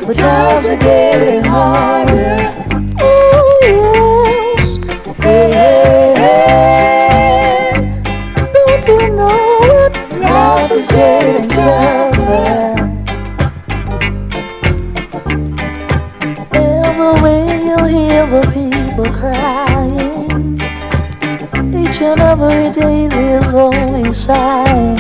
but times are getting harder. Oh yes, hey, hey, hey. Don't you know it? Life is getting tougher. Everywhere you'll hear the people crying. Each and every day there's always sighing.